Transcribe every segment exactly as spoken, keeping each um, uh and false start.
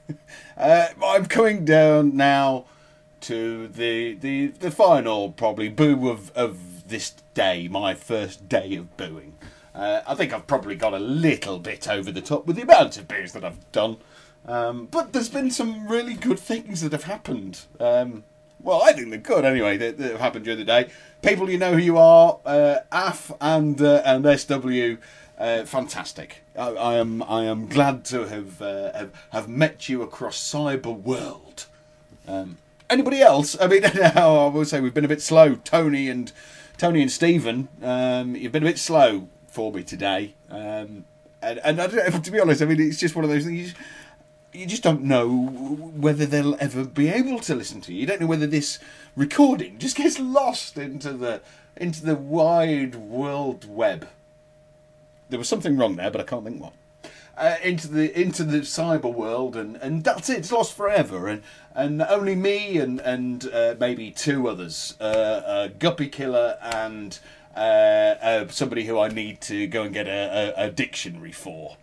uh, I'm coming down now to the the, the final, probably, boo of, of this day, my first day of booing. Uh, I think I've probably got a little bit over the top with the amount of boos that I've done. Um, but there's been some really good things that have happened. Um, well, I think they're good anyway, that, that have happened during the day. People, you know who you are, uh, A F and uh, and S W, uh, fantastic. I, I am I am glad to have, uh, have have met you across cyber world. Um, anybody else? I mean, I will say we've been a bit slow. Tony and Tony and Stephen, um, you've been a bit slow for me today. Um, and and I don't know, to be honest, I mean, it's just one of those things. You just, you just don't know whether they'll ever be able to listen to you. You don't know whether this recording just gets lost into the into the wide world web. There was something wrong there, but I can't think what. Uh, into the into the cyber world, and, and that's it. It's lost forever, and and only me and and uh, maybe two others, uh, uh, Guppy Killer and uh, uh, somebody who I need to go and get a, a, a dictionary for,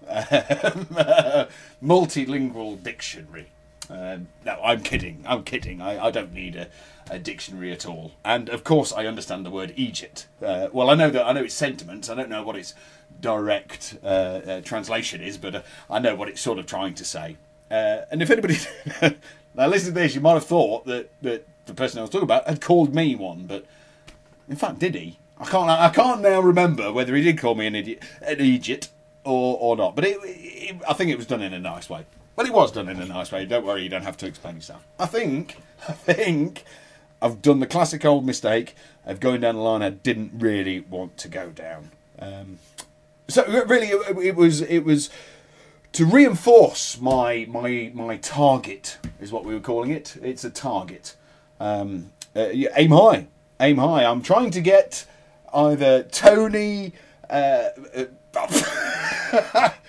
multilingual dictionary. Um, no, I'm kidding. I'm kidding. I, I don't need a, a dictionary at all. And of course, I understand the word Egypt. Uh, well, I know that I know its sentiments. I don't know what its direct uh, uh, translation is, but uh, I know what it's sort of trying to say. Uh, and if anybody now listen to this, you might have thought that, that the person I was talking about had called me one, but in fact, did he? I can't. I can't now remember whether he did call me an idiot, an Egypt, or or not. But it, it, I think it was done in a nice way. Well, it was done in a nice way. Don't worry, you don't have to explain yourself. I think, I think, I've done the classic old mistake of going down the line I didn't really want to go down. Um, so really, it, it was it was to reinforce my my my target is what we were calling it. It's a target. Um, uh, aim high, aim high. I'm trying to get either Tony. Uh, uh,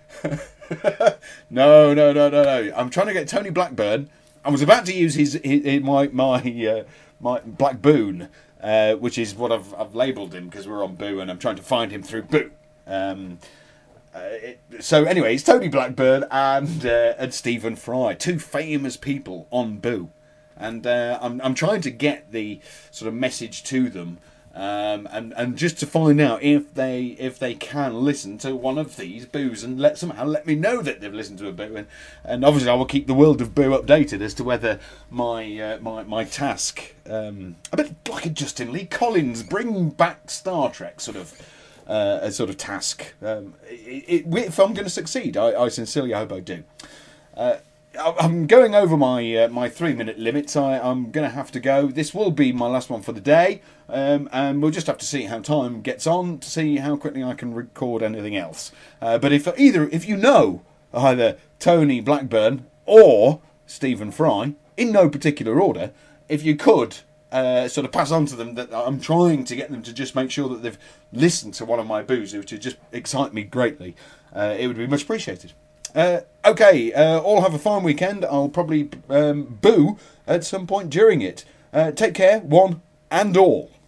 no, no, no, no, no. I'm trying to get Tony Blackburn. I was about to use his, his, his my my uh, my Blackboon, uh, which is what I've I've labelled him because we're on Boo, and I'm trying to find him through Boo. Um, uh, it, so anyway, it's Tony Blackburn and uh, and Stephen Fry, two famous people on Boo, and uh, I'm I'm trying to get the sort of message to them. Um, and, and just to find out if they if they can listen to one of these boos and let somehow let me know that they've listened to a boo, and, and obviously I will keep the world of Boo updated as to whether my uh, my my task, um, a bit like a Justin Lee Collins bring back Star Trek sort of uh, a sort of task. Um, it, it, if I'm going to succeed, I, I sincerely hope I do. Uh, I'm going over my uh, my three minute limits. I, I'm going to have to go. This will be my last one for the day, um, and we'll just have to see how time gets on to see how quickly I can record anything else. Uh, but if either if you know either Tony Blackburn or Stephen Fry, in no particular order, if you could uh, sort of pass on to them that I'm trying to get them to just make sure that they've listened to one of my boos, which would just excite me greatly, uh, it would be much appreciated. Uh, okay, uh, all have a fine weekend. I'll probably um, boo at some point during it. Uh, take care, one and all.